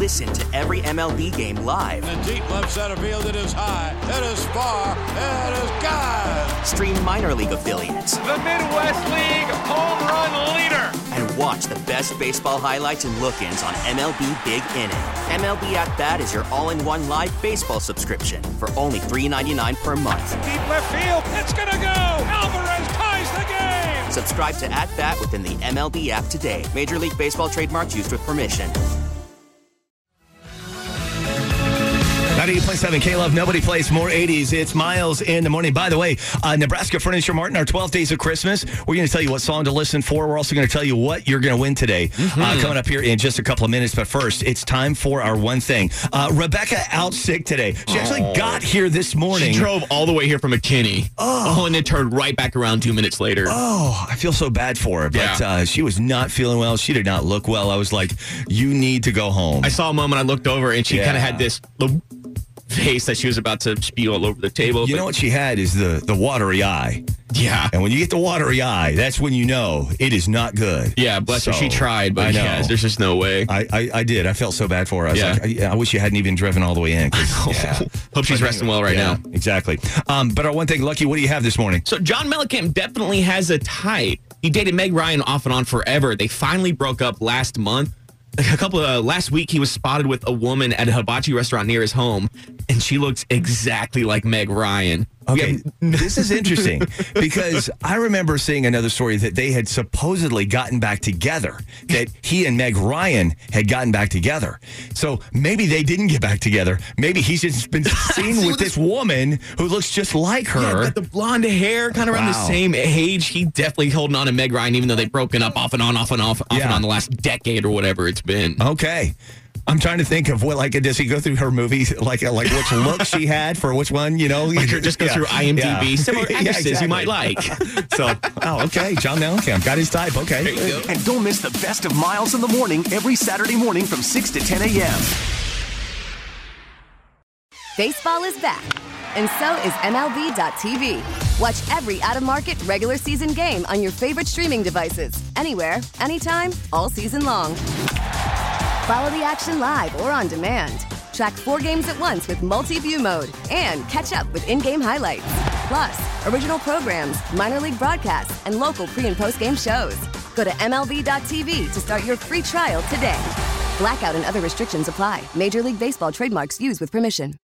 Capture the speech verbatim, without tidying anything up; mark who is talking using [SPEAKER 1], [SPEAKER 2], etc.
[SPEAKER 1] Listen to every M L B game live.
[SPEAKER 2] In the deep left center field, it is high, it is far, it is gone.
[SPEAKER 1] Stream minor league affiliates.
[SPEAKER 3] The Midwest League home run leader.
[SPEAKER 1] And watch the best baseball highlights and look-ins on M L B Big Inning. M L B At Bat is your all-in-one live baseball subscription for only three dollars and ninety-nine cents per month.
[SPEAKER 3] Deep left field, it's gonna go. Alvarez ties the game.
[SPEAKER 1] Subscribe to At Bat within the M L B app today. Major League Baseball trademarks used with permission.
[SPEAKER 4] ninety-eight point seven K-Love, nobody plays more eighties. It's Miles in the morning. By the way, uh, Nebraska Furniture Mart, our twelve days of Christmas. We're going to tell you what song to listen for. We're also going to tell you what you're going to win today. Mm-hmm. Uh, coming up here in just a couple of minutes. But first, it's time for our one thing. Uh, Rebecca out sick today. She actually oh. got here this morning.
[SPEAKER 5] She drove all the way here from McKinney. Oh. oh, and then turned right back around two minutes later.
[SPEAKER 4] Oh, I feel so bad for her. But yeah. uh, she was not feeling well. She did not look well. I was like, you need to go home.
[SPEAKER 5] I saw a moment. I looked over, and she yeah. kind of had this face that she was about to spew all over the table.
[SPEAKER 4] You know what she had is the, the watery eye.
[SPEAKER 5] Yeah.
[SPEAKER 4] And when you get the watery eye, that's when you know it is not good.
[SPEAKER 5] Yeah, bless so, her. She tried, but I know. Yeah, there's just no way.
[SPEAKER 4] I, I, I did. I felt so bad for her. I was yeah. like, I, I wish you hadn't even driven all the way in. Yeah.
[SPEAKER 5] Hope she's but resting anyway, well right yeah,
[SPEAKER 4] now. Exactly. Um, but our one thing, Lucky, what do you have this morning?
[SPEAKER 5] So John Mellencamp definitely has a type. He dated Meg Ryan off and on forever. They finally broke up last month. A couple of uh, last week, he was spotted with a woman at a hibachi restaurant near his home, and she looks exactly like Meg Ryan.
[SPEAKER 4] Okay, this is interesting because I remember seeing another story that they had supposedly gotten back together, that he and Meg Ryan had gotten back together. So maybe they didn't get back together. Maybe he's just been seen with this woman who looks just like her.
[SPEAKER 5] Yeah, got the blonde hair, kind of around wow. the same age. He definitely holding on to Meg Ryan, even though they've broken up off and on, off and off, off yeah. and on the last decade or whatever it's been.
[SPEAKER 4] Okay. I'm trying to think of what, like, does he go through her movies, like, like which look she had for which one, you know?
[SPEAKER 5] Like, just go yeah. through I M D B, yeah. similar actresses yeah, exactly. you might like.
[SPEAKER 4] So, oh, okay, John Mellencamp, got his type, okay.
[SPEAKER 5] There you go.
[SPEAKER 6] And don't miss the best of Miles in the morning every Saturday morning from six to ten a.m.
[SPEAKER 7] Baseball is back, and so is M L B dot T V. Watch every out-of-market regular season game on your favorite streaming devices, anywhere, anytime, all season long. Follow the action live or on demand. Track four games at once with multi-view mode and catch up with in-game highlights. Plus, original programs, minor league broadcasts, and local pre- and post-game shows. Go to M L B dot T V to start your free trial today. Blackout and other restrictions apply. Major League Baseball trademarks used with permission.